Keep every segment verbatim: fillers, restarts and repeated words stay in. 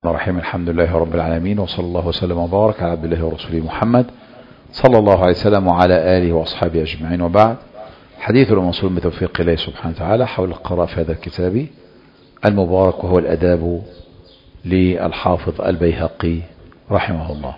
الرحيم. الحمد لله رب العالمين، وصلى الله وسلم وبارك على عبد الله ورسوله محمد صلى الله عليه وسلم وعلى آله وأصحابه أجمعين، وبعد. حديث الموصول بتوفيق الله سبحانه وتعالى حول القراءة في هذا الكتاب المبارك، وهو الأداب للحافظ البيهقي رحمه الله.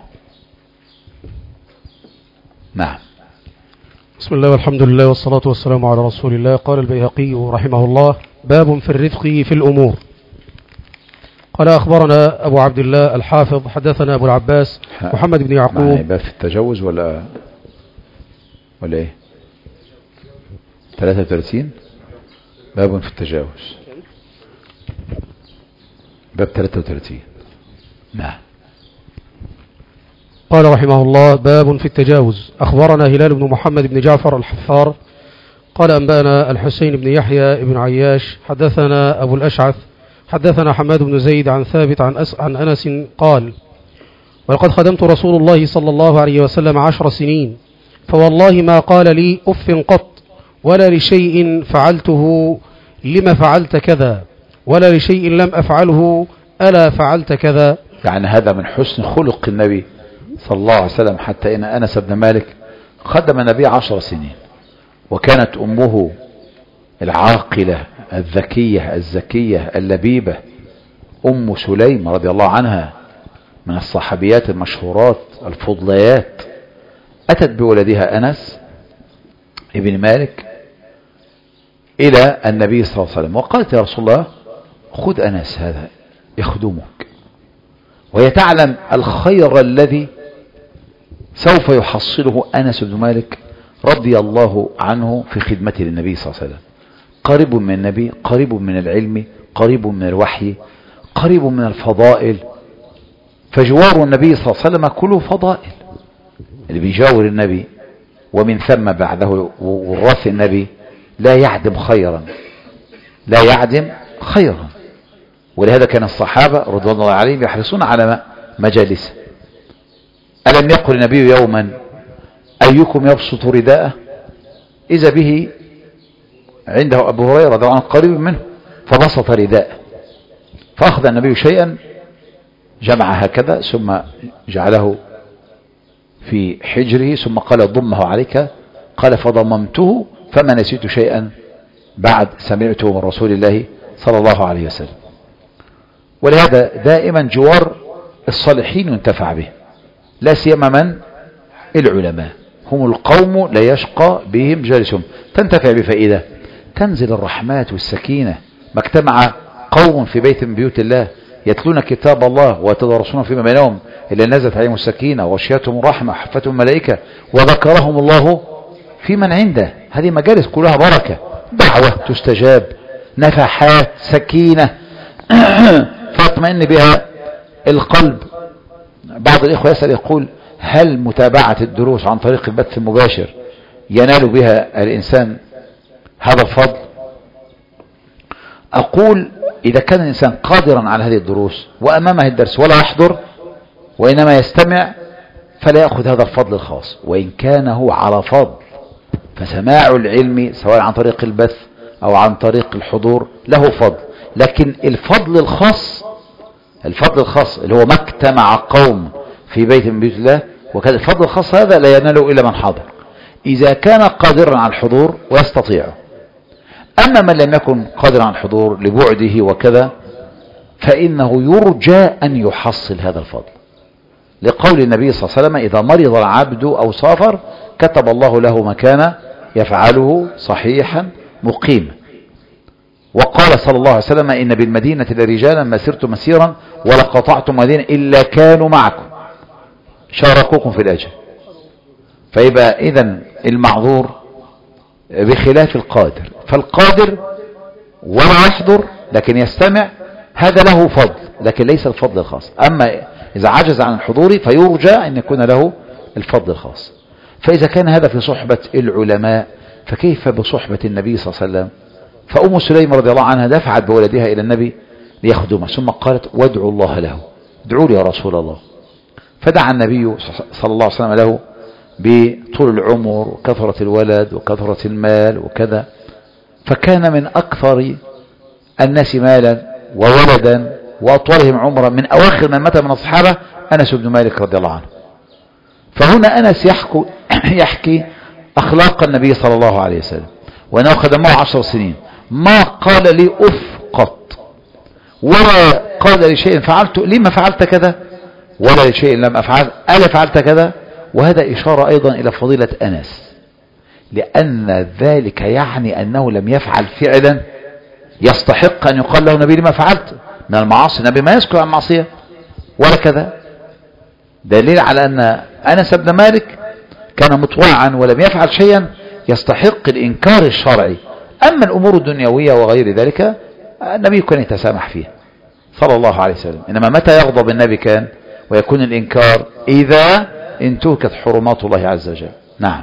نعم. بسم الله والحمد لله والصلاة والسلام على رسول الله. قال البيهقي رحمه الله: باب في الرفق في الأمور. قال أخبرنا أبو عبد الله الحافظ حدثنا أبو العباس محمد بن يعقوب. باب في التجوز ولا ولا إيه؟ ثلاثة وثلاثين باب في التجاوز، باب ثلاثة وثلاثين. نعم. قال رحمه الله: باب في التجاوز. أخبرنا هلال بن محمد بن جعفر الحفار قال أنبأنا الحسين بن يحيى بن عياش حدثنا أبو الأشعث حدثنا حماد بن زيد عن ثابت عن, أس عن أنس قال: ولقد خدمت رسول الله صلى الله عليه وسلم عشر سنين، فوالله ما قال لي أف قط، ولا لشيء فعلته لما فعلت كذا، ولا لشيء لم أفعله ألا فعلت كذا. يعني هذا من حسن خلق النبي صلى الله عليه وسلم، حتى إن أنس بن مالك خدم النبي عشر سنين، وكانت أمه العاقلة الذكية الزكية اللبيبة أم سليم رضي الله عنها، من الصحابيات المشهورات الفضليات، أتت بولدها أنس ابن مالك إلى النبي صلى الله عليه وسلم وقالت: يا رسول الله، خذ أنس هذا يخدمك، وهي تعلم الخير الذي سوف يحصله أنس بن مالك رضي الله عنه في خدمته للنبي صلى الله عليه وسلم. قريب من النبي، قريب من العلم، قريب من الوحي، قريب من الفضائل، فجوار النبي صلى الله عليه وسلم كله فضائل. اللي بيجاور النبي ومن ثم بعده وراث النبي لا يعدم خيرا، لا يعدم خيرا. ولهذا كان الصحابة رضي الله عليهم يحرصون على مجالسه. ألم يقل النبي يوما: أيكم يبسط رداءه؟ إذا به عنده أبو هريرة رضي الله عنه قريب منه، فبسط رداءه، فأخذ النبي شيئا جمع هكذا ثم جعله في حجره، ثم قال: ضمه عليك. قال: فضممته فما نسيت شيئا بعد سمعته من رسول الله صلى الله عليه وسلم. ولهذا دائما جوار الصالحين ينتفع به، لا سيما من العلماء، هم القوم لا يشقى بهم جالسهم، تنتفع بفائدة، تنزل الرحمات والسكينة. ما اجتمع قوم في بيت من بيوت الله يتلون كتاب الله ويتدارسون فيما بينهم إلا نزلت عليهم السكينة وغشيتهم الرحمة وحفتهم الملائكة وذكرهم الله في من عنده. هذه مجالس كلها بركة، دعوة تستجاب، نفحات، سكينة فاطمئن بها القلب. بعض الإخوة يسأل يقول: هل متابعة الدروس عن طريق البث المباشر ينال بها الإنسان هذا الفضل؟ أقول: إذا كان الإنسان قادرا على هذه الدروس وأمامه الدرس ولا يحضر وإنما يستمع فلا يأخذ هذا الفضل الخاص. وإن كان هو على فضل، فسماع العلم سواء عن طريق البث أو عن طريق الحضور له فضل، لكن الفضل الخاص الفضل الخاص اللي هو ما اجتمع قوم في بيت من بيوت الله، وكذا الفضل الخاص هذا لا يناله إلا من حضر، إذا كان قادرا على الحضور ويستطيعه. أما من لم يكن قادرا على الحضور لبعده وكذا، فإنه يرجى أن يحصل هذا الفضل، لقول النبي صلى الله عليه وسلم: إذا مرض العبد أو سافر كتب الله له مكان يفعله صحيحا مقيما. وقال صلى الله عليه وسلم: إن بالمدينة لرجالا ما سرتم مسيرا ولا قطعتم مدينة إلا كانوا معكم شاركوكم في الأجر. فيبقى إذن المعذور بخلاف القادر، فالقادر ولا يحضر لكن يستمع هذا له فضل، لكن ليس الفضل الخاص. أما إذا عجز عن الحضور فيرجى أن يكون له الفضل الخاص. فإذا كان هذا في صحبة العلماء، فكيف بصحبة النبي صلى الله عليه وسلم؟ فأم سليم رضي الله عنها دفعت بولدها إلى النبي ليخدمه، ثم قالت: وادعوا الله له، ادعوا لي يا رسول الله. فدعا النبي صلى الله عليه وسلم له بطول العمر وكثرة الولد وكثرة المال وكذا، فكان من أكثر الناس مالا وولدا وأطولهم عمرا من أواخر من مات من الصحابة أنس بن مالك رضي الله عنه. فهنا أنس يحكي, يحكي أخلاق النبي صلى الله عليه وسلم، وأنه خدمه عشر سنين ما قال لي أف قط، ولا قال لشيء فعلت لما فعلت كذا، ولا لشيء لم أفعل ألا فعلت كذا. وهذا إشارة أيضا إلى فضيلة أنس، لأن ذلك يعني أنه لم يفعل فعلا يستحق أن يقال له نبي لما فعلت من المعاصي. النبي ما يسكت عن معصية ولا كذا، دليل على أن أنس بن مالك كان مطوعا ولم يفعل شيئا يستحق الإنكار الشرعي. أما الأمور الدنيوية وغير ذلك النبي كان يتسامح فيها صلى الله عليه وسلم. إنما متى يغضب النبي كان ويكون الإنكار إذا انتهكت حرمات الله عز وجل. نعم.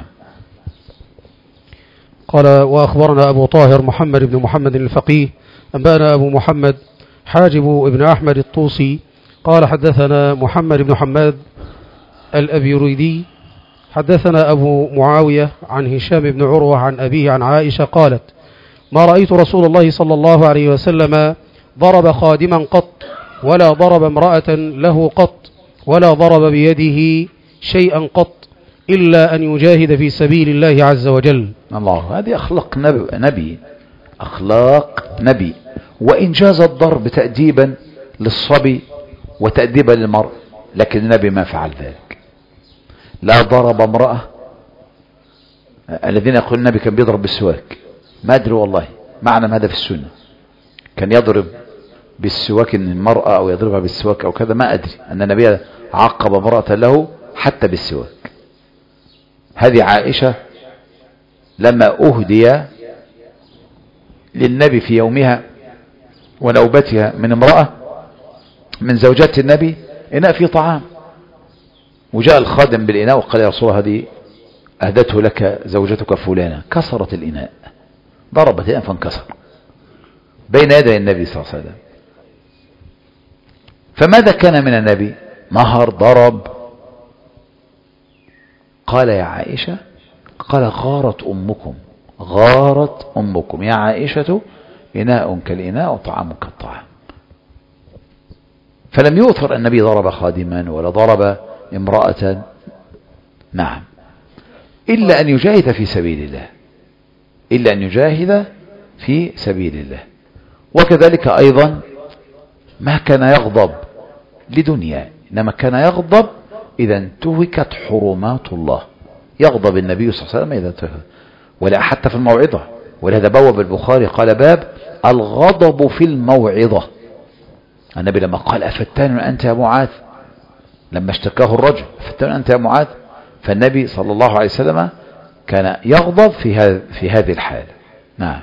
قال وأخبرنا أبو طاهر محمد بن محمد الفقيه أنبأنا أبو محمد حاجب بن أحمد الطوسي قال حدثنا محمد بن حماد الأبيريدي حدثنا أبو معاوية عن هشام بن عروة عن أبيه عن عائشة قالت ما رأيت رسول الله صلى الله عليه وسلم ضرب خادما قط ولا ضرب امرأة له قط ولا ضرب بيده شيئا قط إلا أن يجاهد في سبيل الله عز وجل. الله، هذه أخلاق نبي, نبي أخلاق نبي. وإن جاز الضرب تأديبا للصبي وتأديبا للمرء، لكن النبي ما فعل ذلك. لا ضرب امرأة. الذين يقول النبي كان بيضرب بالسواك، ما أدري والله معنى هذا في السنة. كان يضرب بالسواك المرأة أو يضربها بالسواك أو كذا، ما أدري أن النبي عاقب امرأة له حتى بالسواك. هذه عائشة لما أهدي للنبي في يومها ونوبتها من امرأة من زوجات النبي إناء فيه طعام، وجاء الخادم بالإناء وقال يا رسول الله هذه أهدته لك زوجتك فلانة. كسرت الإناء، ضربت الإناء فانكسر بين يدي النبي صلى الله عليه وسلم. فماذا كان من النبي؟ مهر، ضرب. قال يا عائشة، قال غارت أمكم، غارت أمكم يا عائشة، إناء كالإناء وطعام كالطعام. فلم يؤثر النبي ضرب خادما ولا ضرب امرأة. نعم، إلا أن يجاهد في سبيل الله، إلا أن يجاهد في سبيل الله. وكذلك أيضا ما كان يغضب لدنيا، إنما كان يغضب إذا انتهكت حرمات الله. يغضب النبي صلى الله عليه وسلم إذا انتهكت، ولا حتى في الموعظة. ولهذا بوب البخاري قال باب الغضب في الموعظة. النبي لما قال أفتان أنت يا معاذ، لما اشتكاه الرجل أفتان أنت يا معاذ، فالنبي صلى الله عليه وسلم كان يغضب في هذا في هذه الحالة. نعم.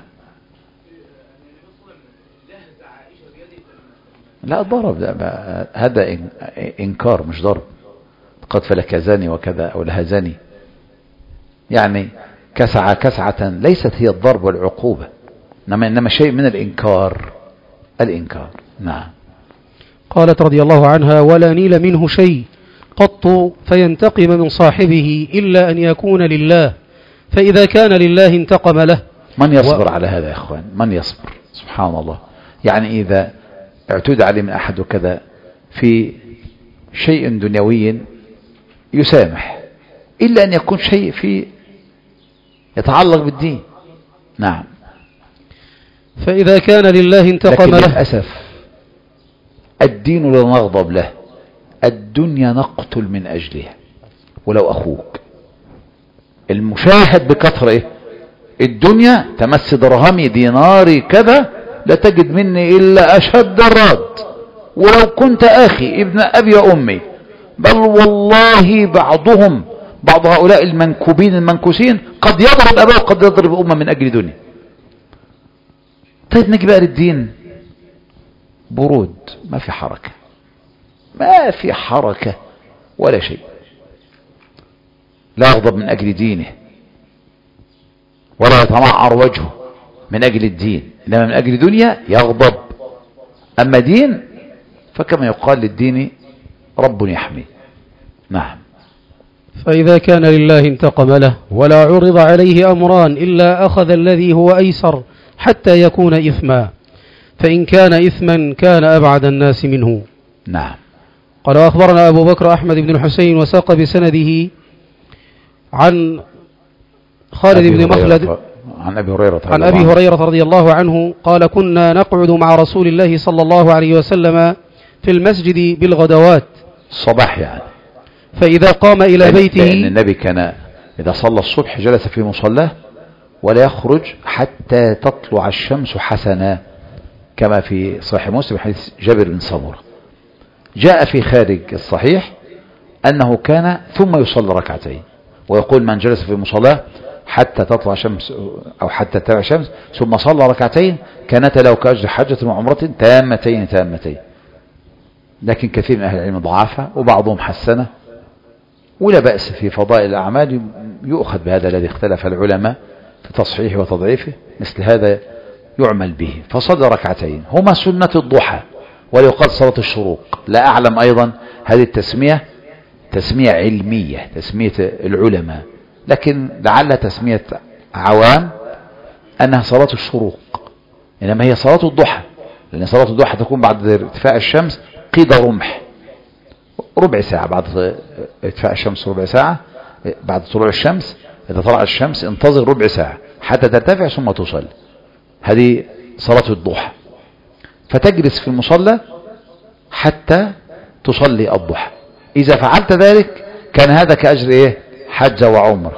لا ضرب، لا، هذا إنكار مش ضرب. قد فلكزاني وكذا أو لهزاني، يعني كسعة كسعة ليست هي الضرب والعقوبة، إنما إنما شيء من الإنكار. الإنكار. نعم. قالت رضي الله عنها ولا نيل منه شيء قط فينتقم من صاحبه إلا أن يكون لله، فإذا كان لله انتقم له. من يصبر و... على هذا يا إخوان؟ من يصبر؟ سبحان الله. يعني إذا اعتدى عليه من أحد وكذا في شيء دنيوي يسامح، إلا أن يكون شيء في يتعلق بالدين. نعم. فإذا كان لله انتقم له. لكن للأسف الدين لا نغضب له، الدنيا نقتل من أجلها. ولو أخوك المشاهد بكثرة الدنيا، تمس درهمي ديناري كذا لا تجد مني إلا أشد الرد، ولو كنت أخي ابن أبي أمي. بل والله بعضهم بعض هؤلاء المنكوبين المنكوسين قد يضرب أباه وقد يضرب أمه من أجل دنيا. طيب نجي بقى للدين، برود، ما في حركة، ما في حركة ولا شيء. لا يغضب من أجل دينه ولا يتمعر وجهه من أجل الدين، إنما من أجل دنيا يغضب. أما دين فكما يقال للدين رب يحمي. نعم. فإذا كان لله انتقم له، ولا عرض عليه أمران إلا أخذ الذي هو أيسر حتى يكون إثما. فإن كان إثما كان أبعد الناس منه. نعم. قال أخبرنا أبو بكر أحمد بن الحسين وساق بسنده عن خالد بن مخلد عن أبي هريرة عن أبي هريرة رضي الله عنه قال كنا نقعد مع رسول الله صلى الله عليه وسلم في المسجد بالغدوات الصباح يعني، فإذا قام إلى بيته، لأن النبي كان إذا صلى الصبح جلس في مصلاه ولا يخرج حتى تطلع الشمس حسنا، كما في صحيح مسلم حديث جابر بن سمرة. جاء في خارج الصحيح أنه كان ثم يصلي ركعتين، ويقول من جلس في مصلاه حتى تطلع شمس أو حتى تطلع الشمس ثم صلى ركعتين كانت له كأجر حجة وعمرة تامتين تامتين. لكن كثير من أهل العلم ضعفها وبعضهم حسنه، ولا بأس في فضائل الأعمال يؤخذ بهذا الذي اختلف العلماء في تصحيحه وتضعيفه، مثل هذا يعمل به. فصلى ركعتين هما سنة الضحى، ويقال صلاة الشروق. لا أعلم أيضا هذه التسمية تسمية علمية، تسمية العلماء، لكن لعل تسمية عوام أنها صلاة الشروق، إنما هي صلاة الضحى، لأن صلاة الضحى تكون بعد ارتفاع الشمس قيد رمح، ربع ساعة بعد ارتفاع الشمس، ربع ساعة بعد طلوع الشمس. إذا طلع الشمس انتظر ربع ساعة حتى ترتفع ثم تصلي. هذه صلاة الضحى. فتجلس في المصلى حتى تصلي الضحى. إذا فعلت ذلك كان هذا كأجر إيه؟ حج وعمر.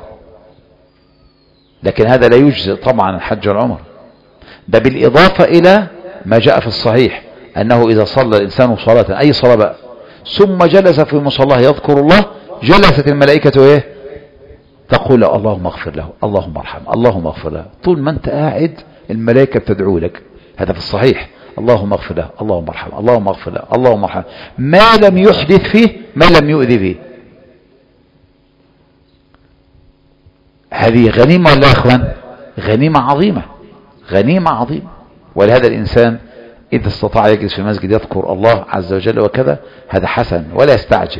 لكن هذا لا يجزئ طبعا الحج والعمر، ده بالإضافة إلى ما جاء في الصحيح أنه إذا صلى الإنسان صلاة أي صلاة بقى ثم جلس في مصلاه يذكر الله، جلست الملائكة إيه؟ تقول له اللهم اغفر له، اللهم ارحمه، اللهم اغفر له. طول ما أنت قاعد الملائكة بتدعو لك، هذا في الصحيح. اللهم اغفر له، اللهم ارحمه، اللهم اغفر له، اللهم ارحمه، ما لم يحدث فيه، ما لم يؤذي فيه. هذه غنيمة ولا يا اخوان؟ غنيمة عظيمة، غنيمة عظيمة. ولهذا الإنسان إذا استطاع يجلس في المسجد يذكر الله عز وجل وكذا، هذا حسن، ولا يستعجل.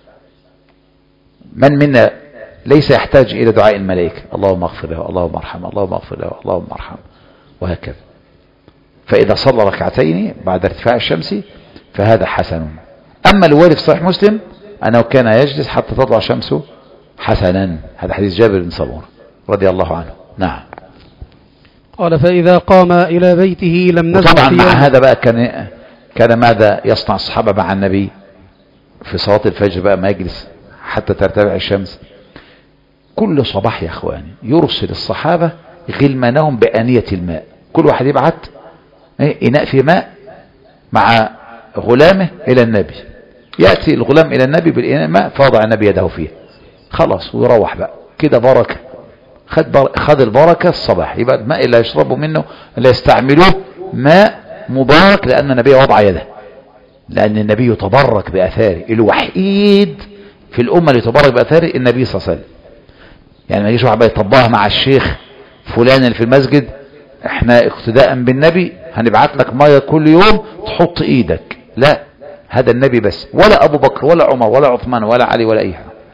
من منا ليس يحتاج إلى دعاء الملائكة؟ اللهم اغفر له، اللهم ارحمه، اللهم اغفر له، اللهم ارحمه، وهكذا. فإذا صلى ركعتين بعد ارتفاع الشمس فهذا حسن. أما الوارد في صحيح مسلم أنه كان يجلس حتى تطلع الشمس حسنا، هذا حديث جابر بن سمرة رضي الله عنه. نعم. قال فإذا قام إلى بيته لم نزل. طبعا مع هذا بقى كان كان ماذا يصنع الصحابة مع النبي في صلاة الفجر بقى؟ ما يجلس حتى ترتفع الشمس. كل صباح يا اخواني يرسل الصحابة غلمانهم بآنية الماء، كل واحد يبعت إناء في ماء مع غلامه إلى النبي. يأتي الغلام إلى النبي بالإناء ماء، فوضع النبي يده فيه، خلاص ويروح بقى كده بركة. خد, بر... خد البركة الصباح. يبقى الماء اللي يشربوا منه اللي يستعملوه ماء مبارك، لأن النبي وضع يده، لأن النبي يتبرك بأثاره. الوحيد في الأمة اللي يتبرك بأثاره النبي صلى الله عليه وسلم. يعني ما يجيش واحد يطبقها مع الشيخ فلان اللي في المسجد، احنا اقتداء بالنبي هنبعت لك ميه كل يوم تحط ايدك، لا، هذا النبي بس، ولا ابو بكر ولا عمر ولا عثمان ولا علي ولا اي حاجه.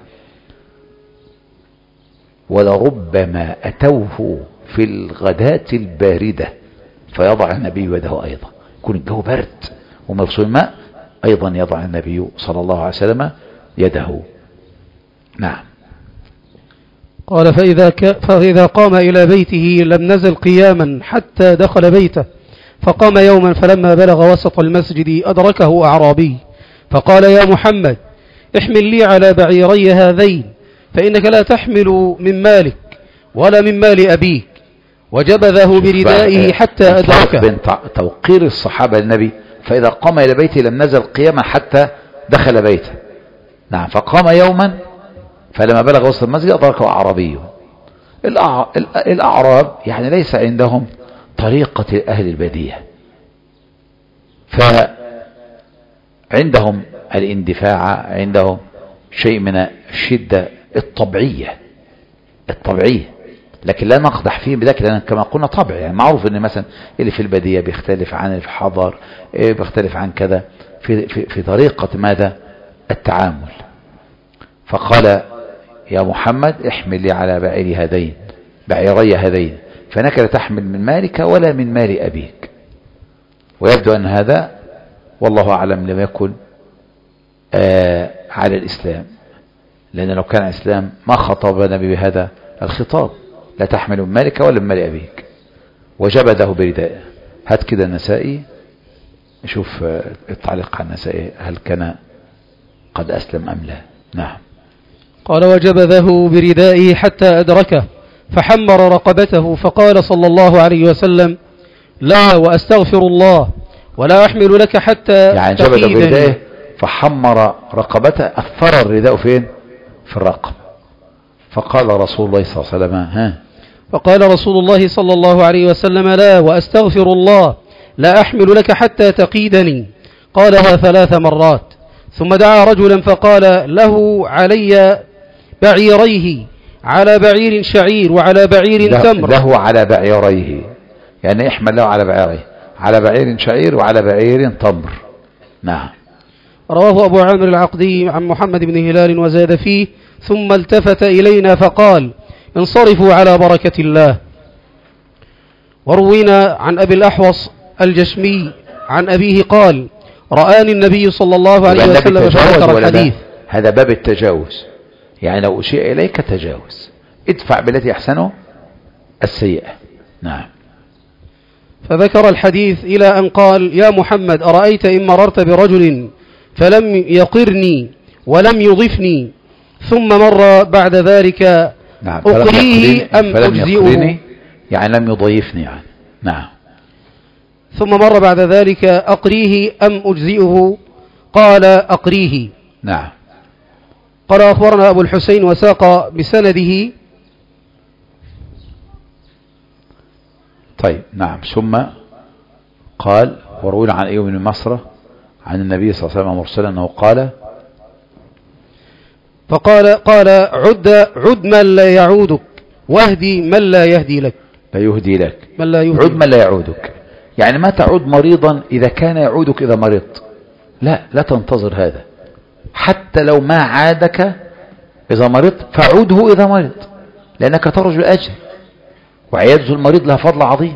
ولربما اتوه في الغداة الباردة فيضع النبي يده ايضا، يكون الجو برد ومرسول ماء، ايضا يضع النبي صلى الله عليه وسلم يده. نعم. قال فإذا, ك... فإذا قام إلى بيته لم نزل قياما حتى دخل بيته. فقام يوما فلما بلغ وسط المسجد أدركه أعرابي فقال يا محمد احمل لي على بعيري هذين، فإنك لا تحمل من مالك ولا من مال أبيك. وجبذه بردائه حتى أدركه. بين توقير الصحابة للنبي، فإذا قام إلى بيته لم نزل قياما حتى دخل بيته. نعم. فقام يوما فلما بلغ وسط المسجد أدركه أعرابي. الأعراب يعني ليس عندهم طريقة أهل البادية، فعندهم الاندفاع، عندهم شيء من الشدة الطبيعية الطبيعية لكن لا نقدح فيه بذلك، لأن كما قلنا طبع. يعني معروف أن مثلا اللي في البادية بيختلف عن اللي في الحضر، بيختلف عن كذا في, في, في طريقة ماذا التعامل. فقال يا محمد احمل لي على بعيري هذين، بعيري هذين، فانك لا تحمل من مالك ولا من مال أبيك. ويبدو أن هذا والله أعلم لم يكن آه على الإسلام، لأن لو كان الإسلام ما خطب النبي بهذا الخطاب، لا تحمل من مالك ولا من مال أبيك، وجبده بردائه. هات كده النسائي نشوف التعليق على النسائي هل كان قد أسلم أم لا. نعم. قال وجبذه بردائه حتى أدركه فحمر رقبته فقال صلى الله عليه وسلم لا وأستغفر الله ولا أحمل لك حتى يعني جبذه بردائه فحمر رقبته، أثر الرداء فين؟ في الرقب. فقال رسول الله صلى الله عليه وسلم ها فقال رسول الله صلى الله عليه وسلم لا وأستغفر الله لا أحمل لك حتى تقيدني. قالها ثلاث مرات ثم دعا رجلا فقال له علي بعيريه، على بعير شعير وعلى بعير تمر. له على بعيريه يعني احمل له على بعيريه، على بعير شعير وعلى بعير تمر. نعم. رواه أبو عامر العقدي عن محمد بن هلال وزاد فيه ثم التفت إلينا فقال انصرفوا على بركة الله. وروينا عن أبي الأحوص الجشمي عن أبيه قال رآني النبي صلى الله عليه وسلم فذكر الحديث. هذا باب التجاوز، يعني لو أشيء إليك تجاوز، ادفع بالتي أحسنه السيئة. نعم. فذكر الحديث إلى أن قال يا محمد أرأيت إن مررت برجل فلم يقرني ولم يضفني ثم مر بعد ذلك نعم. أقريه أم أجزئه، يعني لم يضيفني يعني. نعم. ثم مر بعد ذلك أقريه أم أجزئه، قال أقريه. نعم. قال أخبرنا أبو الحسين وساق بسنده. طيب. نعم. ثم قال وروينا عن أيوب بن مسرة عن النبي صلى الله عليه وسلم مرسلا أنه قال فقال قال عد عد من لا يعودك واهدي من لا يهدي لك. لا يهدي لك من لا يهدي عد من لا يعودك، يعني ما تعود مريضا إذا كان يعودك إذا مرضت، لا لا تنتظر هذا، حتى لو ما عادك إذا مرضت فعوده إذا مرض، لأنك ترجو الأجر، وعيادة المريض لها فضل عظيم.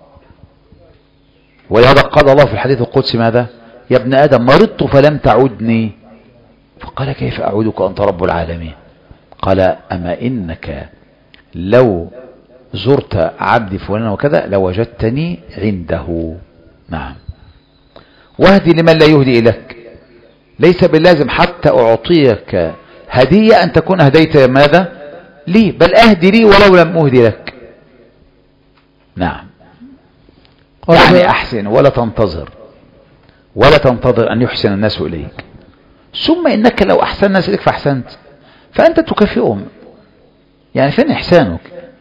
ولهذا قال الله في الحديث القدسي ماذا؟ يا ابن آدم مرضت فلم تعودني، فقال كيف أعودك أنت رب العالمين؟ قال أما إنك لو زرت عبدي فلان وكذا لوجدتني عنده. نعم. واهدي لمن لا يهدي إليك، ليس باللازم حتى أعطيك هدية أن تكون هديت ماذا لي، بل أهدي لي ولو لم أهدي لك. نعم. يعني أحسن ولا تنتظر، ولا تنتظر أن يحسن الناس إليك، ثم إنك لو أحسن الناس إليك فأحسنت فأنت تكافئهم. يعني فين إحسانك؟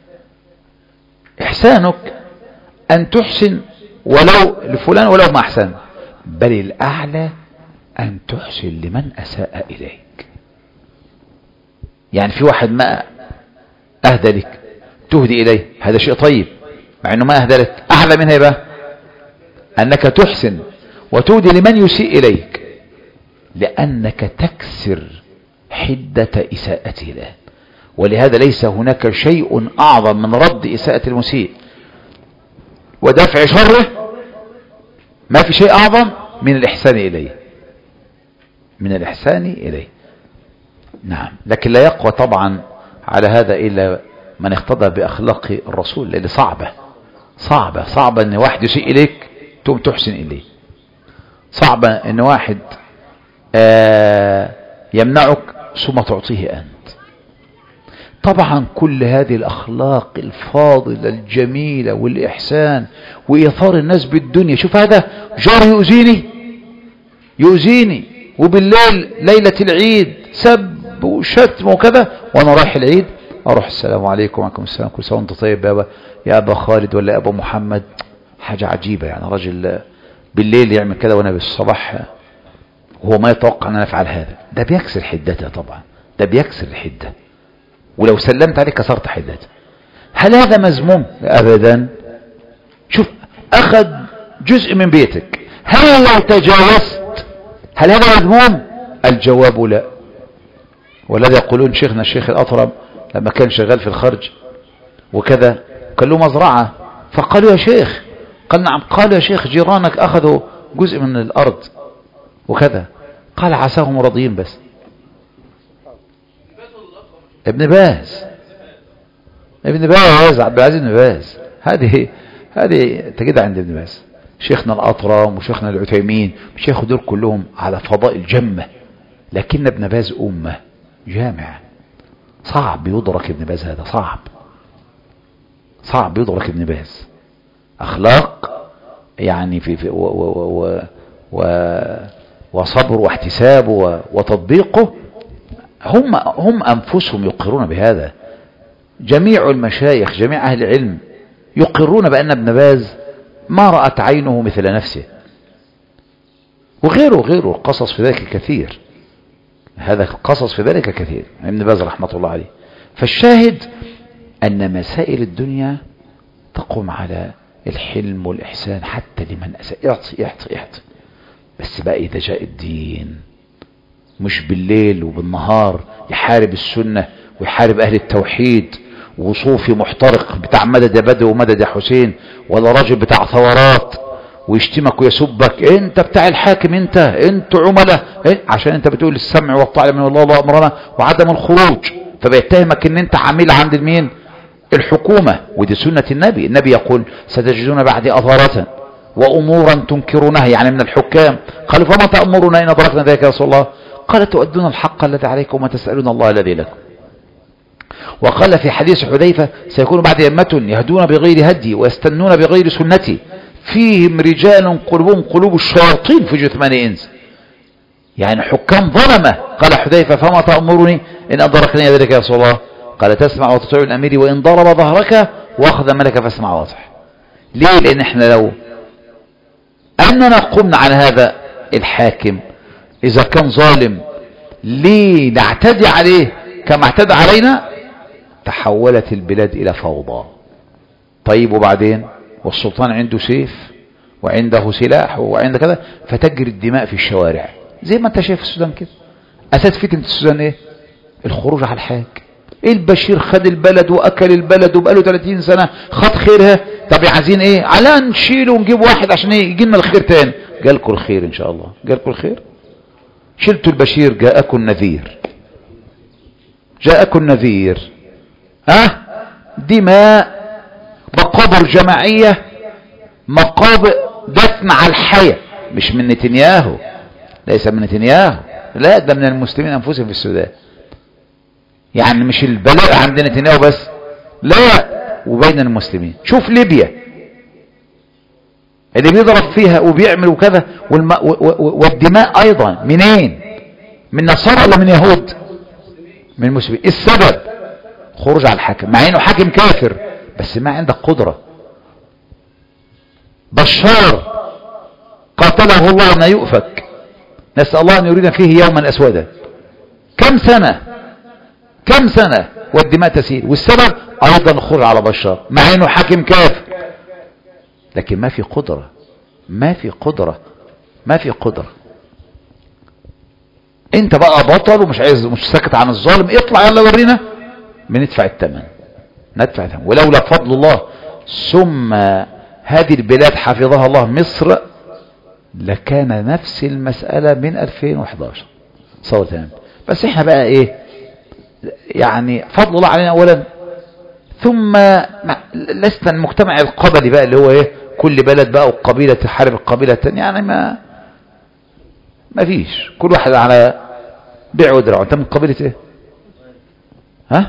إحسانك أن تحسن ولو لفلان ولو ما أحسن، بل الأعلى أن تحسن لمن أساء إليك. يعني في واحد ما أهدى لك تهدي إليه، هذا شيء طيب، مع أنه ما أهدى لك، أعلى منها يبقى أنك تحسن وتهدي لمن يسيء إليك، لأنك تكسر حدة إساءته له. ولهذا ليس هناك شيء أعظم من رد إساءة المسيء ودفع شره، ما في شيء أعظم من الإحسان إليه، من الإحسان إليه. نعم. لكن لا يقوى طبعا على هذا إلا من اقتضى بأخلاق الرسول، لأن صعبة صعبة صعبة أن واحد يسيء إليك تقوم تحسن إليه، صعبة أن واحد آه يمنعك ثم تعطيه أنت. طبعا كل هذه الأخلاق الفاضلة الجميلة والإحسان وإيثار الناس بالدنيا. شوف هذا جار يؤذيني يؤذيني وبالليل ليلة العيد سب وشتم وكذا، وأنا رايح العيد أروح السلام عليكم وعليكم السلام كل سنة وأنت طيب يا يا أبا خالد ولا أبا محمد. حاجة عجيبة، يعني رجل بالليل يعمل كذا وأنا بالصباح وهو ما يتوقع أن أنا أفعل هذا. ده بيكسر حدته طبعا، ده بيكسر الحدة، ولو سلمت عليه كسرت حدته. هل هذا مذموم؟ أبدا. شوف أخذ جزء من بيتك، هل لو تجاوزت هل هذا مذموم؟ الجواب لا. والذي يقولون شيخنا الشيخ الأطرم لما كان شغال في الخرج وكذا كان له مزرعة، فقالوا يا شيخ قال نعم. قال يا شيخ جيرانك أخذوا جزء من الأرض وكذا. قال عساهم راضيين. بس ابن باز ابن باز عبد العزيز بن باز، هذه هذه تجد عند ابن باز. شيخنا الأطرم وشيخنا العثيمين شيخ دول كلهم على فضائل جمة، لكن ابن باز أمة جامع. صعب يدرك ابن باز، هذا صعب صعب يدرك ابن باز. أخلاق يعني في, في و و و و وصبر واحتساب وتطبيقه، هم هم أنفسهم يقرون بهذا. جميع المشايخ جميع أهل العلم يقرون بأن ابن باز ما رأت عينه مثل نفسه، وغيره غيره القصص في ذلك كثير. هذا القصص في ذلك كثير ابن باز رحمة الله عليه. فالشاهد أن مسائل الدنيا تقوم على الحلم والإحسان حتى لمن أساء. اعطي اعطي اعطي، بس بقى إذا جاء الدين مش بالليل وبالنهار يحارب السنة ويحارب أهل التوحيد، وصوفي محترق بتاع مدد يا بدو ومدد يا حسين، ولا راجل بتاع ثورات ويشتمك ويسبك، انت بتاع الحاكم، انت انت عملاء، إيه؟ عشان انت بتقول السمع والطاعة من الله الله امرنا وعدم الخروج، فبيتهمك ان انت عميل عند المين؟ الحكومة. ودي سنة النبي. النبي يقول ستجدون بعد أثارة وأمورا تنكرونها، يعني من الحكام. قالوا فما تأمرنا إن أدركنا ذلك يا رسول الله؟ قال تؤدون الحق الذي عليكم وتسألون الله الذي لكم. وقال في حديث حذيفة سيكون بعد أمة يهدون بغير هدي ويستنون بغير سنتي فيهم رجال قلوبهم قلوب الشياطين في جثمان إنس، يعني حكام ظلمة. قال حذيفة فما تأمرني إن أدركني ذلك يا رسول الله؟ قال تسمع وتطيع الأمير وإن ضرب ظهرك وأخذ ملك فاسمع واضح. ليه؟ لأن احنا لو أننا قمنا على هذا الحاكم إذا كان ظالم ليه نعتدي عليه كما اعتدى علينا؟ تحولت البلاد إلى فوضى. طيب وبعدين؟ والسلطان عنده سيف وعنده سلاح وعنده كذا، فتجري الدماء في الشوارع زي ما انت شايف في السودان كده. أساس فتنة السودان ايه؟ الخروج على الحاج. البشير خد البلد وأكل البلد وبقاله ثلاثين سنة خد خيرها. طب عايزين ايه؟ على نشيله ونجيب واحد عشان ايه؟ يجي لنا الخير تاني. جالكم الخير ان شاء الله، جالكم الخير. شلتوا البشير جاءكم النذير، جاءكم النذير. ها؟ دماء، مقابر جماعية، مقابر دفن على الحياة، مش من نتنياهو، ليس من نتنياهو، لا ده من المسلمين أنفسهم في السودان. يعني مش البلاء عند نتنياهو بس، لا، وبين المسلمين. شوف ليبيا اللي بيضرب فيها وبيعمل وكذا، والم... والدماء أيضا منين؟ من نصارى ولا من يهود؟ من المسلمين. السبب خروج على الحاكم، مع انه حاكم كافر بس ما عندك قدرة. بشار قاتله الله أن يؤفك، نسأل الله أن يريد فيه يوما أسودا. كم سنة كم سنة والدماء تسيل، والسبب أيضا الخروج على بشار مع انه حاكم كافر، لكن ما في قدرة ما في قدرة ما في قدرة. انت بقى بطل ومش عايز، مش ساكت عن الظالم، اطلع يلا ورينا بندفع الثمن، ندفع الثمن. ولولا فضل الله ثم هذه البلاد حفظها الله مصر لكان نفس المسألة من ألفين وإحدى عشر صور تمام. بس احنا بقى ايه يعني؟ فضل الله علينا اولا، ثم لسنا المجتمع القبلي بقى اللي هو ايه كل بلد بقى والقبيلة تحارب القبيلة الثانية، يعني ما ما فيش، كل واحد على بيع ودرع. انت من قبيلة ايه؟ ها؟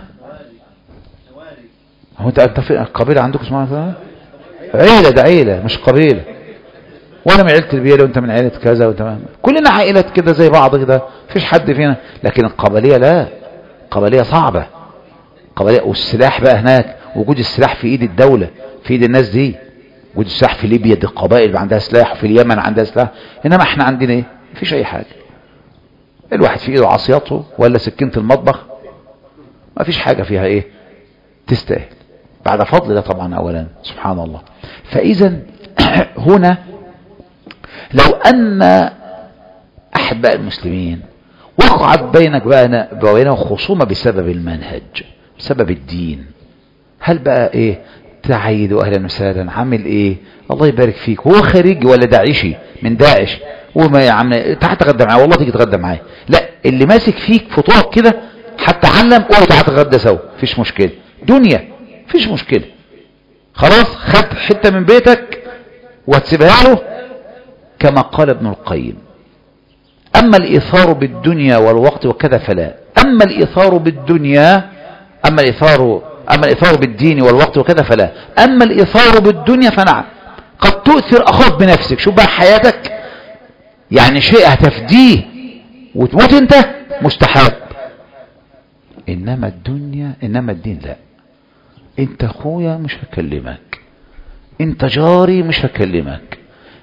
هو انت انت في القبيلة عندكم اسمها عيلة؟ ده عيلة مش قبيلة. وانا من عيلة البيلة وانت من عيلة كذا وانت، كلنا عائلات كده زي بعض كده، مفيش حد فينا. لكن القبلية لا، القبلية صعبة. قبلية والسلاح بقى هناك، وجود السلاح في ايد الدولة في ايد الناس دي. وجود السلاح في ليبيا دي قبائل عندها سلاح، وفي اليمن عندها سلاح، انما احنا عندنا ايه؟ مفيش اي حاجة. الواحد في ايده عصياته ولا سكينة المطبخ، مفيش حاجة فيها ايه تستاهل بعد فضل الله طبعا اولا سبحان الله. فاذا هنا لو ان احد بقى المسلمين وقعت بينك بقى وبينه خصومة بسبب المنهج، بسبب الدين، هل بقى ايه تعيد واهلا وسهلا، عامل ايه، الله يبارك فيك. هو خارجي ولا داعشي من داعش وما يا عم تعال تتغدى معايا، والله تيجي تتغدى معايا. لا، اللي ماسك فيك فطورك كده حتى علم قول تعال تتغدى سوا، مفيش مشكله، دنيا مفيش مشكله. خلاص خد حته من بيتك وتسيبها له. كما قال ابن القيم: اما الايثار بالدنيا والوقت وكذا فلا. اما الايثار بالدنيا اما الايثار اما الايثار بالدين والوقت وكذا فلا. اما الايثار بالدنيا فنعم، قد تؤثر اخاك بنفسك. شوف بقى حياتك، يعني شيء هتفديه وتموت انت مستحب. انما الدنيا انما الدين لا. انت اخويا مش هكلمك، انت جاري مش هكلمك،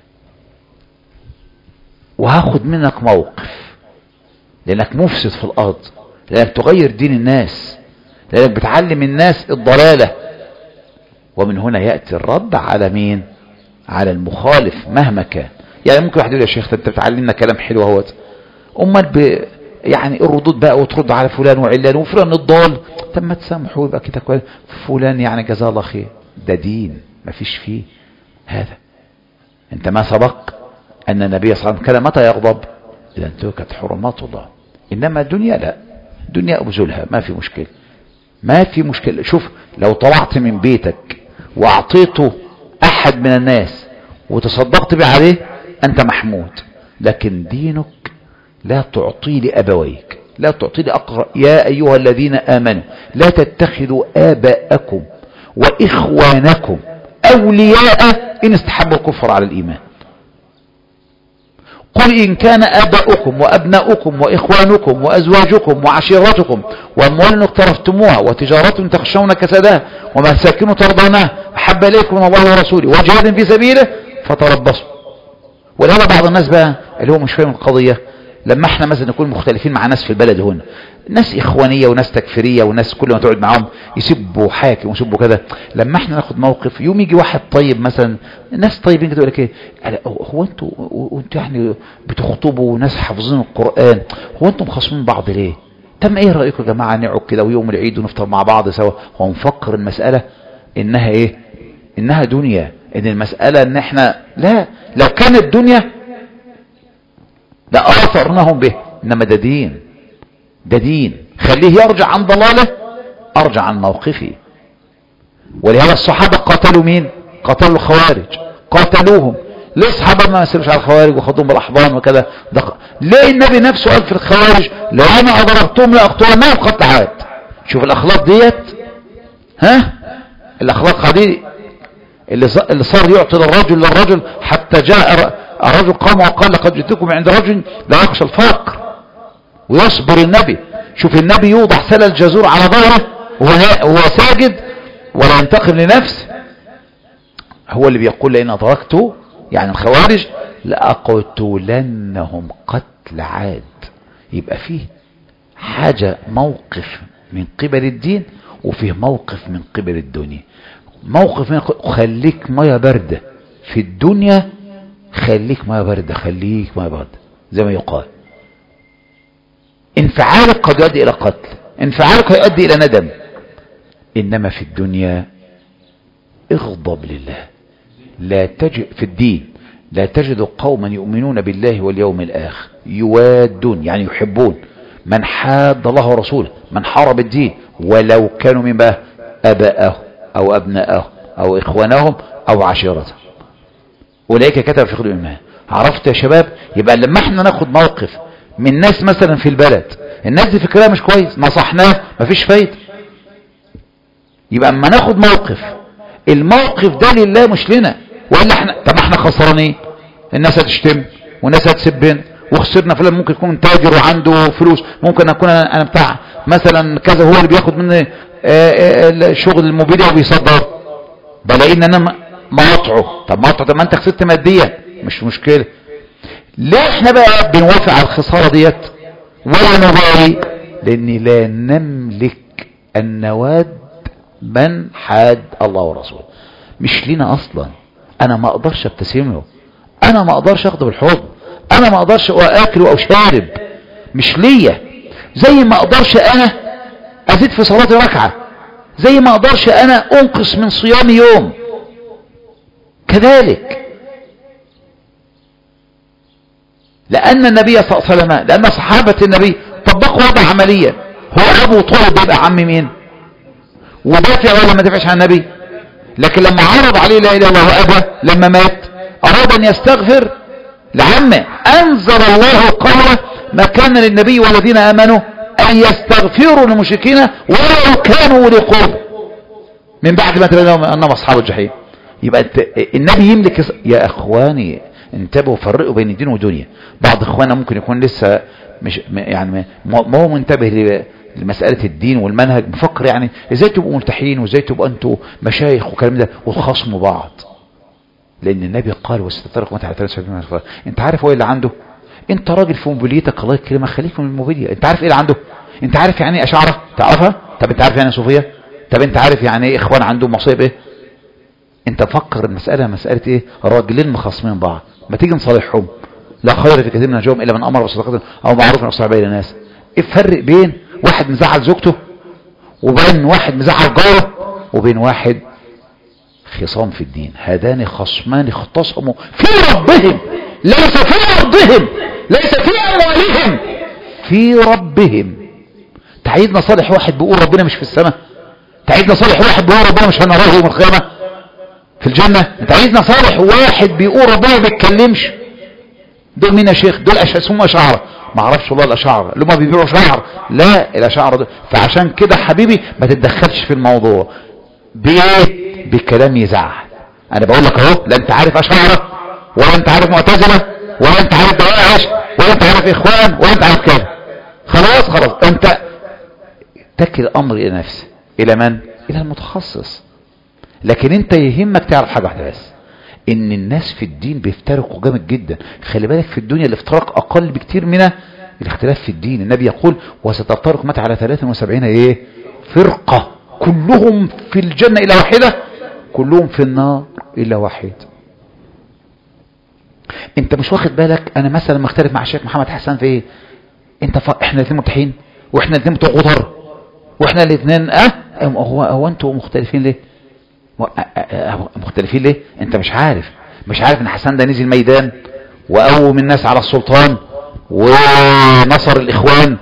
وهاخد منك موقف لانك مفسد في الارض، لانك تغير دين الناس، لانك بتعلم الناس الضلالة. ومن هنا يأتي الرد على مين؟ على المخالف مهما كان. يعني ممكن واحد يقول يا شيخ انت بتعلمنا كلام حلو اهوت، امال ب يعني الردود بقى وترد على فلان وعلان وفلان الضال، طب ما تسامحوا يبقى كده كويس، فلان يعني جزاه الله خير. ده دين ما فيش فيه هذا. انت ما سبق ان النبي صلى الله عليه وسلم كان متى يغضب؟ اذا انتهكت حرمات الله. انما الدنيا لا، دنيا ابذلها ما في مشكله، ما في مشكله. شوف لو طلعت من بيتك واعطيته احد من الناس وتصدقت به عليه انت محمود، لكن دينك لا تعطي لأبويك، لا تعطي لأقرأ. يا أيها الذين آمنوا لا تتخذوا آباءكم وإخوانكم أولياء إن استحبوا الكفر على الإيمان. قل إن كان آباؤكم وأبناؤكم وإخوانكم وأزواجكم وعشيرتكم وأموال اقترفتموها وتجارة تخشون كسادها ومساكن ترضونها أحب إليكم من الله ورسوله وجهاد في سبيله فتربصوا. ولهذا بعض الناس بقى اللي هو مش فاهم القضية، لما احنا مثلا نكون مختلفين مع ناس في البلد هنا، ناس إخوانية وناس تكفيرية وناس كل ما تقعد معاهم يسبوا حاكم ويسبوا كذا، لما احنا ناخد موقف يوم يجي واحد طيب مثلا، ناس طيبين كده يقول لك ايه، هو انتوا انتوا يعني بتخطبوا ناس حافظين القرآن، هو انتوا مخاصمين بعض ليه؟ تم ايه رأيكم يا جماعة نقعد كده ويوم العيد ونفطر مع بعض سوا؟ هو مفكر المسألة انها ايه؟ انها دنيا، ان المسألة ان احنا لا، لو كانت دنيا لا أثرناهم به، إنما ده دين، ده دين. خليه يرجع عن ضلاله أرجع عن موقفي. ولهذا الصحابة قاتلوا مين؟ قاتلوا الخوارج، قاتلوهم. ليه الصحابة ما سيرش على الخوارج وخدوهم بالأحضان وكذا؟ ليه النبي نفسه قال في الخوارج لو أنا أضربتهم لأقتلهم ما قد عاد. شوف الأخلاق ديت، ها الأخلاق هذه اللي صار يعطي الرجل للرجل حتى جاء الرجل قام وقال لقد جئتكم عند رجل لا يخشى الفقر ويصبر النبي. شوف النبي يوضع سلة الجزور على ظهره وهو ساجد ولا ينتقم لنفسه، هو اللي بيقول لئن أدركته يعني الخوارج لأقتلنهم قتل عاد. يبقى فيه حاجة موقف من قبل الدين وفيه موقف من قبل الدنيا. موقف من قبل خليك مية باردة في الدنيا، خليك مية باردة، خليك مية باردة زي ما يقال. انفعالك قد يؤدي إلى قتل، انفعالك يؤدي إلى ندم. إنما في الدنيا اغضب لله. لا تجد في الدين لا تجد قوما يؤمنون بالله واليوم الآخر يوادون يعني يحبون من حاد الله ورسوله، من حارب الدين، ولو كانوا من بقى أباءه أو أبناءه أو إخوانهم أو عشيرتهم. أولئك كتب في قلوبهم الإيمان. عرفت يا شباب؟ يبقى لما احنا ناخد موقف من ناس مثلا في البلد، الناس دي فكرها مش كويس، نصحناه مفيش فايدة، يبقى اما ناخد موقف، الموقف ده لله مش لنا. ولا احنا طب احنا خسرانين، الناس هتشتم والناس هتسبن وخسرنا. فلان ممكن يكون تاجر وعنده فلوس، ممكن اكون انا بتاع مثلا كذا هو اللي بياخد مني الشغل المبيدة وبيصدر، بلاقي ان انا مقاطعه. طب مقاطعه، طب ما انت خسرت ماديا مش مشكلة. ليه احنا بقى بنوافق على الخسارة ديت ولا نبالي؟ لاني لا نملك النواد من حاد الله ورسوله، مش لنا اصلا. انا ما اقدرش ابتسم له، انا ما اقدرش اخده بالحضن، انا ما اقدرش اكل او شارب، مش ليا. زي ما اقدرش انا ازيد في صلاتي ركعة، زي ما اقدرش انا انقص من صيامي يوم كذلك. لان النبي صلى الله عليه وسلم، لان صحابة النبي طبقوا هذا عمليا. هو ابو طالب بيبقى عم مين؟ ودافع ولا ما دافعش عن النبي؟ لكن لما عرض عليه لا اله الا الله وابى، لما مات اراد ان يستغفر لعمه، انزل الله قوله ما كان للنبي والذين امنوا ان يستغفروا للمشركين ولو كانوا اولي قربى من بعد ما تبين لهم انهم اصحاب الجحيم. يبقى النبي يملك. يا اخواني انتبهوا، فرقوا بين الدين والدنيا. بعض اخواننا ممكن يكون لسه مش يعني ما هو منتبه لمسألة الدين والمنهج، مفكر يعني ازاي تبقوا ملتحين وازاي تبقوا انتوا مشايخ وكلام ده وتخاصموا بعض. لان النبي قال وستفترق متى على ثلاث وسبعين فرقة. انت عارف هو ايه اللي عنده؟ انت راجل في موبيليتك الله يكرمك خليك من الموبيليا. انت عارف ايه اللي عنده؟ انت عارف يعني ايه اشاعره؟ تعرفها؟ طب انت عارف يعني ايه صوفيه؟ طب انت عارف يعني ايه اخوان عندهم مصيب ايه؟ انت فكر المسألة مسألة ايه؟ راجلين مخاصمين بعض، ما تيجي نصالحهم. لا خير في كثير من نجوم الا من امر بصدقه او معروف واصلح بين الناس. ايه الفرق بين واحد مزعل زوجته وبين واحد مزعل جاره وبين واحد خصام في الدين؟ هذان خصمان اختصموا في ربهم، ليس في ارضهم، ليس في اموالهم، في ربهم. تعيدنا صالح واحد بيقول ربنا مش في السماء؟ تعيدنا صالح واحد بيقول ربنا مش هنراه يوم القيامه في الجنه؟ انت عايزنا صالح واحد بيقول ربنا ما بيتكلمش؟ دول مين يا شيخ؟ دول اسمهم اشاعره. ما اعرفش والله الاشاعره اللي هم بيبيعوا شعر، لا الاشاعره دول. فعشان كده حبيبي ما تتدخلش في الموضوع بايه؟ بكلام يزعل. انا بقول لك اهو، لا انت عارف اشاعره ولا انت عارف معتزله ولا انت عارف دواعش ولا انت عارف اخوان ولا انت عارف كده. خلاص خلاص انت تكل الامر الى نفسه. الى من؟ الى المتخصص. لكن انت يهمك تعرف حاجه واحده بس، ان الناس في الدين بيفترقوا جامد جدا. خلي بالك في الدنيا الافتراق اقل بكتير من الاختلاف في الدين. النبي يقول وستفترق متى على ثلاث وسبعين ايه فرقه كلهم في الجنه الا واحده كلهم في النار الا واحد. انت مش واخد بالك؟ انا مثلا مختلف مع الشيخ محمد حسان في ايه؟ انت ف... احنا الاثنين متحين واحنا الاثنين بتوع غدر واحنا الاثنين اه هو هو انتوا مختلفين ليه؟ مختلفين ليه؟ انت مش عارف مش عارف ان حسان ده نزل ميدان وقوم الناس على السلطان ونصر الاخوان؟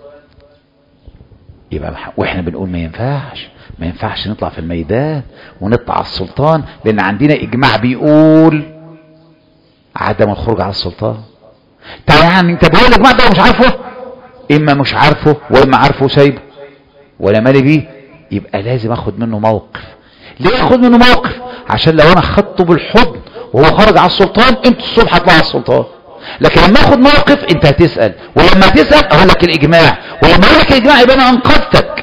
يبقى واحنا بنقول ما ينفعش ما ينفعش نطلع في الميدان ونطلع على السلطان، لان عندنا اجماع بيقول عدم الخروج على السلطان. طيب يعني انت بقول الاجماع ده مش عارفه؟ اما مش عارفه واما عارفه وسايبه ولا مالي بيه. يبقى لازم اخد منه موقف. ليه اخد منه موقف؟ عشان لو انا خدته بالحضن وهو خرج على السلطان انت الصبح هتطلع على السلطان. لكن لما اخد موقف انت هتسأل، ولما تسأل اقول لك الاجماع، ولما اقول لك الاجماع يبقى انا انقذتك.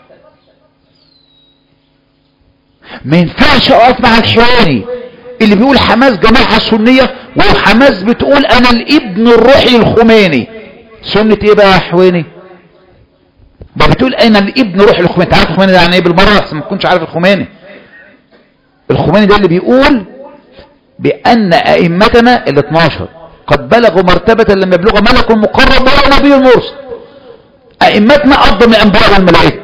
ما ينفعش اقف مع الحواني اللي بيقول حماس جماعة سنية وحماس بتقول انا الابن الروحي للخميني. سنة ايه بقى يا حواني؟ ده بتقول انا الابن روحي للخميني. انت عارف الخميني ده يعني ايه بالمرة؟ احسن ما تكونش عارف الخميني. الخميني ده اللي بيقول بان ائمتنا ال اثناشر قد بلغوا مرتبة لم يبلغها ملك مقرب ولا نبي مرسل. ائمتنا افضل من الانبياء والملائكة.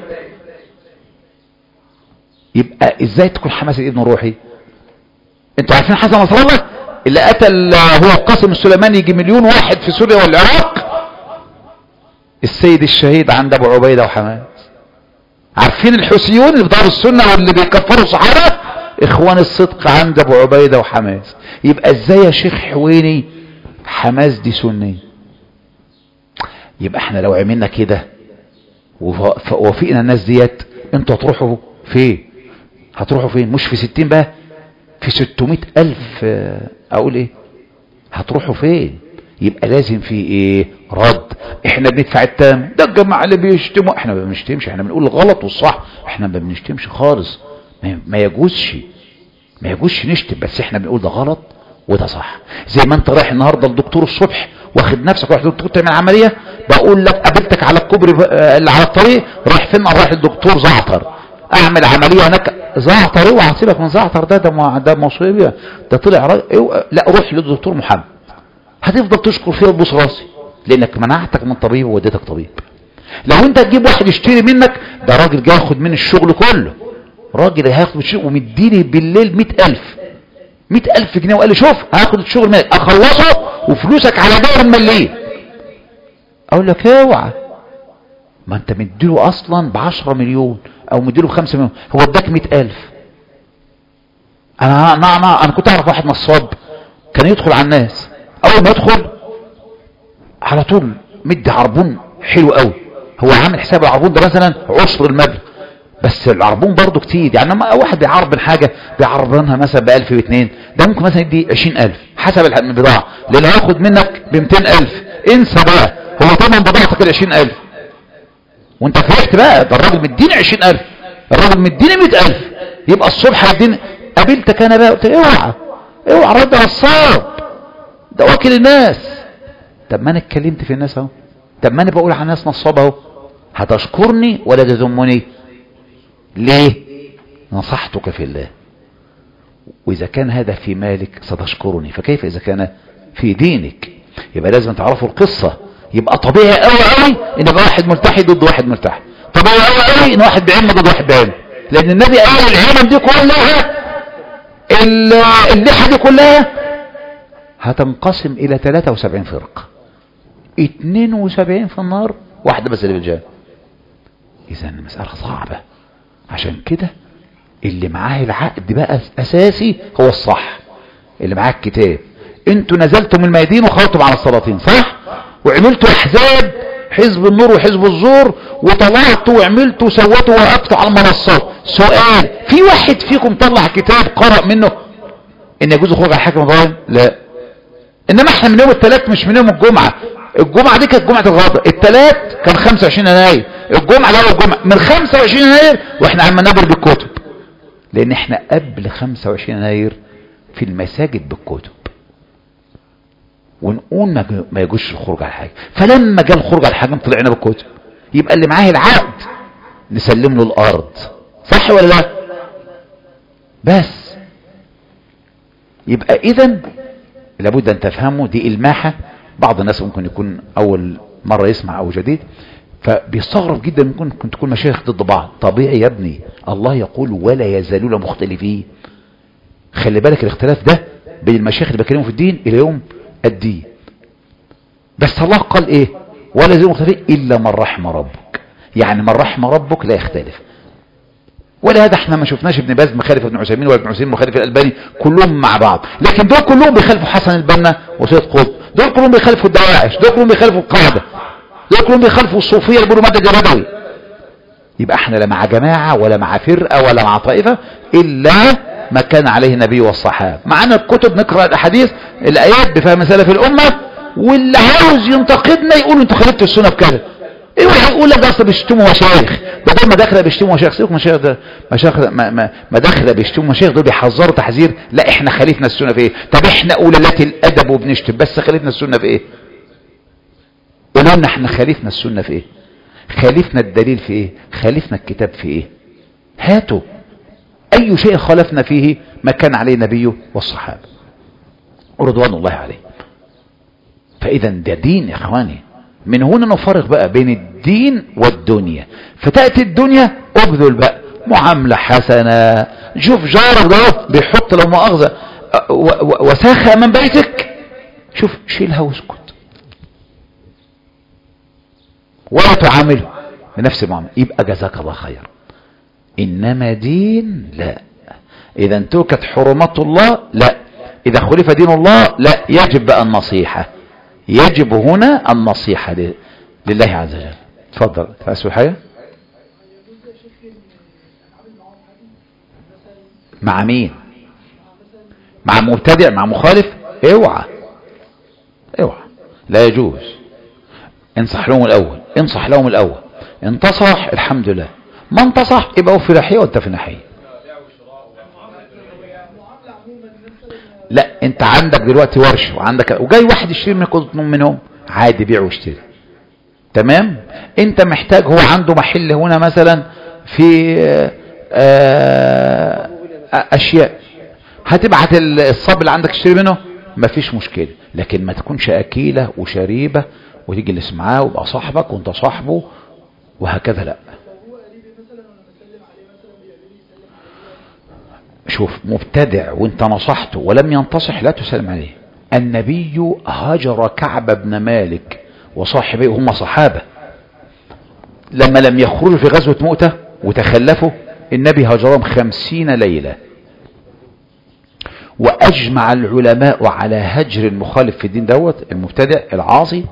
يبقى ازاي تكون حماس الابن الروحي؟ انتوا عارفين حسن نصر الله اللي قتل هو القاسم السليماني يجي مليون واحد في سوريا والعراق؟ السيد الشهيد عند ابو عبيدة وحماس. عارفين الحوثيون اللي بيضربوا السنة واللي بيكفروا الصحابة؟ اخوان الصدق عند ابو عبيدة وحماس. يبقى ازاي يا شيخ حويني حماس دي سنية؟ يبقى احنا لو عملنا كده ووافقنا الناس ديت انتوا هتروحوا فين؟ هتروحوا فين؟ مش في ستين بقى، في ستمائة الف. اقول ايه؟ هتروحوا فين؟ يبقى لازم في ايه؟ رد. احنا بندفع التام. ده الجماعة اللي بيشتموا، احنا ما بنشتمش، احنا بنقول الغلط والصح، احنا ما بنشتمش خالص. ما يجوزش ما يجوزش نشتم، بس احنا بنقول ده غلط وده صح. زي ما انت رايح النهارده للدكتور الصبح واخد نفسك رايح للدكتور تعمل عمليه، بقول لك قابلتك على الكوبري اللي على الطريق رايح فين؟ رايح للدكتور زعتر اعمل عمليه هناك. زعتر اوعى تسيبك من زعتر، ده ده ده مصيبه، ده طلع راي... لا روح للدكتور محمد. هتفضل تشكر فيه وتبوس راسي لانك منعتك من طبيب ووديتك طبيب. لو انت تجيب واحد يشتري منك، ده راجل جاي ياخد من الشغل كله راجل هياخد الشغل ومديني بالليل مئة ألف مئة ألف جنيه وقال لي شوف هاخد الشغل منك اخلصه وفلوسك على دور مليين. اقول لك اوعى، ما انت مديله اصلا بعشرة مليون او مديله بخمسة مليون، هو اداك مئة ألف. انا انا انا, أنا كنت اعرف واحد نصاب كان يدخل على الناس، اول ما يدخل على طول مدي عربون حلو قوي، هو عامل حساب العربون ده مثلا عشر المبلغ، بس العربون برضه كتير. يعني لما واحد بيعربن حاجه بيعربنها مثلا بألف باتنين، ده ممكن مثلا يدي عشرين ألف حسب البضاعه، لان هياخد منك بمتين ألف. انسى بقى، هو طبعا بضاعتك العشرين ألف وانت فرحت بقى، ده الراجل مديني عشرين ألف، الراجل مديني مئة ألف، يبقى الصبح هيديني. قابلتك انا بقى قلت اوعى اوعى، الراجل ده نصاب، ده واكل الناس. طب ما انا اتكلمت في الناس اهو، طب ما انا بقول على الناس نصاب اهو، هتشكرني ولا تذمني؟ ليه؟ نصحتك في الله، واذا كان هذا في مالك ستشكرني، فكيف اذا كان في دينك؟ يبقى لازم تعرفوا القصة. يبقى طبيعي قوي قوي ان يبقى واحد ملتحي ضد واحد ملتحي، طبيعي قوي قوي ان واحد بعلم ضد واحد بعلم، لان النبي قال العلم دي كلها، اللحى دي كلها هتنقسم الى ثلاثة وسبعين فرقة، اثنين وسبعين في النار، واحدة بس اللي بالجنة. اذا المسألة صعبة، عشان كده اللي معاه العقد بقى اساسي هو الصح، اللي معاه الكتاب. انتوا نزلتم الميادين وخرجتم على السلاطين، صح؟ وعملتوا احزاب، حزب النور وحزب الزور، وطلعتوا وعملتوا وسوتوا ووقفتوا على المنصات. سؤال، في واحد فيكم طلع كتاب قرأ منه ان يجوز الخروج على الحاكم الظالم؟ لا. انما احنا من يوم الثلاث مش من يوم الجمعة. الجمعة دي كانت جمعة الغضب، الثلاث كان خمسة وعشرين يناير، الجمعة لا الجمعة من خمسة وعشرين يناير واحنا عم نبر بالكتب، لان احنا قبل خمسة وعشرين يناير في المساجد بالكتب، ونقول ما يجوش الخروج على الحاكم. فلما جاء الخروج على الحاكم طلعنا بالكتب، يبقى اللي معاه العقد نسلم له الارض، صح ولا لا؟ بس يبقى اذا لابد ان تفهموا دي الماحة. بعض الناس ممكن يكون اول مرة يسمع او جديد، فبيستغرب جدا ممكن ممكن تكون مشايخ ضد بعض. طبيعي يا ابني، الله يقول ولا يزالون مختلفين. خلي بالك الاختلاف ده بين المشايخ اللي بيكلموا في الدين الى يوم الدين، بس الله قال ايه؟ ولا يزالون مختلفين الا من رحم ربك، يعني من رحم ربك لا يختلف. ولهذا احنا ما شفناش ابن باز مخالف ابن عثيمين ولا ابن عثيمين مخالف الالباني، كلهم مع بعض، لكن دول كلهم بيخالفوا حسن البنا وسيد قطب، دول كلهم بيخالفوا الدواعش، دول كلهم بيخالفوا القاعده، دول كلهم بيخالفوا الصوفيه اللي بيقولوا مدد الردوي. يبقى احنا لا مع جماعه ولا مع فرقه ولا مع طائفه الا ما كان عليه النبي والصحابه. معانا الكتب نقرا الاحاديث الايات بفهم سلف الامه، واللي عاوز ينتقدنا يقول انتوا خالفتوا السنه بكذا. ايه واحد يقول لك ده اصل بيشتموا مشايخ، ده دول مداخله بيشتموا مشايخ. سيبك مشايخ، ده مشايخ مداخله بيشتموا مشايخ، دول بيحذروا تحذير. لا احنا خالفنا السنه في ايه؟ طب احنا قلالات الادب وبنشتم، بس خالفنا السنه في ايه؟ قولوا لنا احنا خالفنا السنه في ايه؟ خالفنا الدليل في ايه؟ خالفنا الكتاب في ايه؟ هاتوا اي شيء خالفنا فيه ما كان عليه نبيه والصحابه رضوان الله عليه. فاذا ده دين يا اخواني. من هنا نفرق بقى بين الدين والدنيا. فتأتي الدنيا ابذل بقى معاملة حسنة، شوف جارك ده بيحط لو مؤاخذة وساخة من بيتك، شوف شيلها واسكت ولا تعامله بنفس المعاملة، يبقى جزاك الله خير. انما دين لا، اذا انتهكت حرمات الله لا، اذا خلف دين الله لا، يجب بقى النصيحة، يجب هنا النصيحة لله عز وجل. تفضل تسأل حاجة. مع مين؟ مع مبتدع، مع مخالف؟ اوعى اوعى، لا يجوز. انصح لهم الاول، انصح لهم الاول، انتصح الحمد لله، ما انتصح يبقى في ناحية وانت في ناحية. لا انت عندك دلوقتي ورشه وعندك وجاي واحد يشتري منك منهم عادي، بيع واشتري، تمام. انت محتاج، هو عنده محل هنا مثلا في اشياء، هتبعت الصب اللي عندك تشتري منه، مفيش مشكله، لكن ما تكونش اكيله وشريبه وتجلس معاه ويبقى صاحبك وانت صاحبه وهكذا، لا. شوف مبتدع وانت نصحته ولم ينتصح لا تسلم عليه. النبي هجر كعب بن مالك وصاحبيه، هم صحابة، لما لم يخرجوا في غزوة مؤتة وتخلفوا النبي هجرهم خمسين ليلة. وأجمع العلماء على هجر المخالف في الدين دوت المبتدع العاصي،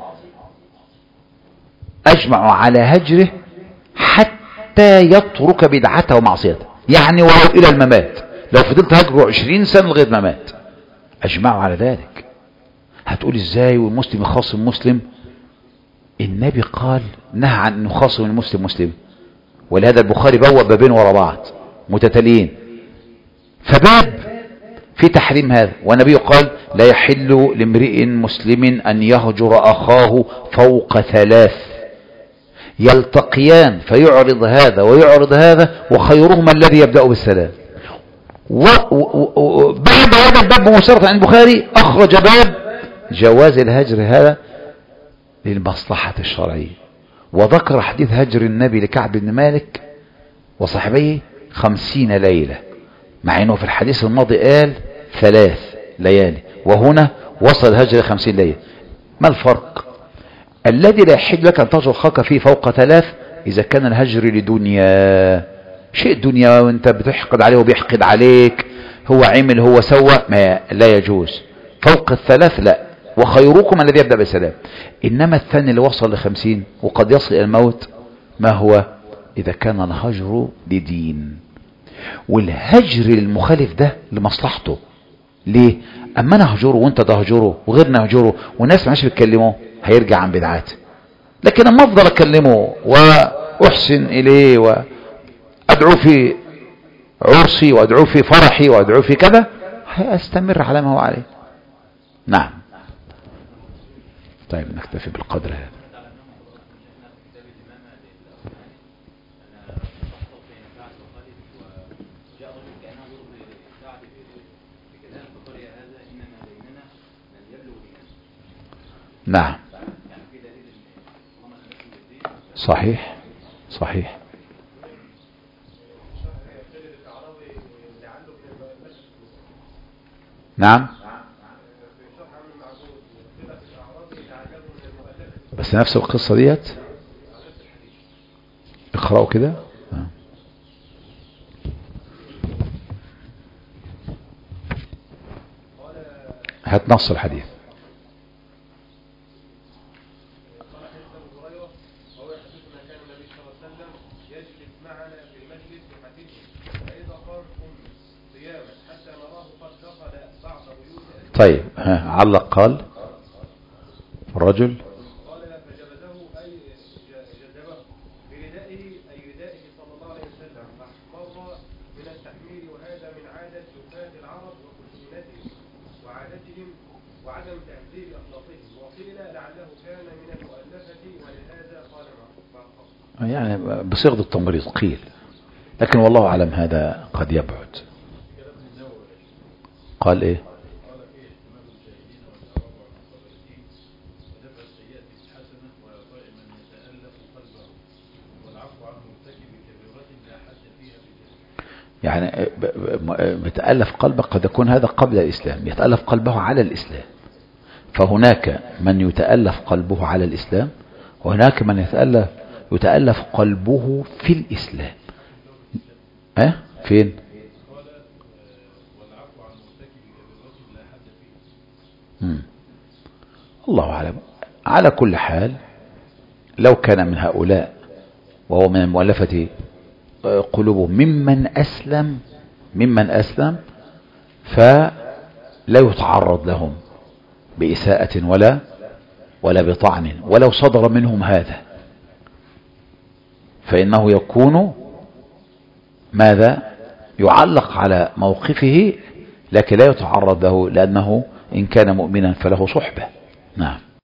أجمعوا على هجره حتى يترك بدعته ومعصيته، يعني ولو إلى الممات، لو فضلت هجره عشرين سنة لغاية ما مات، أجمعوا على ذلك. هتقول إزاي والمسلم يخاصم مسلم؟ النبي قال نهى عن أن يخاصم المسلم مسلم، ولهذا البخاري بوأ بابين ورا بعض متتاليين، فباب في تحريم هذا، والنبي قال لا يحل لامرئ مسلم أن يهجر أخاه فوق ثلاث يلتقيان فيعرض هذا ويعرض هذا وخيرهما الذي يبدأ بالسلام. وبعد هذا الباب مباشرة عن البخاري أخرج باب جواز الهجر هذا للمصلحة الشرعية، وذكر حديث هجر النبي لكعب بن مالك وصحبيه خمسين ليلة، مع انه في الحديث الماضي قال ثلاث ليالي وهنا وصل هجر خمسين ليلة. ما الفرق؟ الذي لا يحل لك ان تهجر اخاك فيه فوق ثلاث اذا كان الهجر لدنيا، شيء دنيا وانت بتحقد عليه وبيحقد عليك، هو عمل هو سوى، ما لا يجوز. فوق الثلاث لا، وخيركم الذي يبدأ بالسلام. انما الثاني اللي وصل لخمسين وقد يصل الى الموت، ما هو؟ اذا كان الهجر لدين. والهجر المخالف ده لمصلحته. ليه؟ اما انا هجره وانت تهجره وغيرنا هجره والناس ماشي بيتكلموا، هيرجع عن بدعاته. لكن اما افضل اكلمه واحسن اليه وادعو في عرسي وادعو في فرحي وادعو في كذا، هيستمر على ما هو عليه. نعم. طيب نكتفي بالقدر هذا. نعم صحيح صحيح. نعم بس نفس القصة ديت اقرأوا كده. هات نص الحديث. طيب ها علق قال الرجل قال فجبزه أي جذبه بردائه أي ردائه صلى الله عليه وسلم فاحمر من التحمير، وهذا من عادة جفاة العرب وخشونتهم وعادتهم وعدم تهذيب أخلاقهم، وقيل لعله كان من المؤلفة ولهذا قال معه، يعني بصيغة التمريض قيل، لكن والله أعلم هذا قد يبعد. قال ايه؟ يعني بتألف قلبك قد يكون هذا قبل الإسلام، يتألف قلبه على الإسلام، فهناك من يتألف قلبه على الإسلام وهناك من يتألف يتألف قلبه في الإسلام. أه؟ فين؟ مم. الله أعلم. على كل حال لو كان من هؤلاء وهو من المؤلفة قلوبهم ممن أسلم ممن أسلم فلا يتعرض لهم بإساءة ولا ولا بطعن، ولو صدر منهم هذا فإنه يكون ماذا؟ يعلق على موقفه، لكن لا يتعرض له، لأنه إن كان مؤمنا فله صحبة. نعم.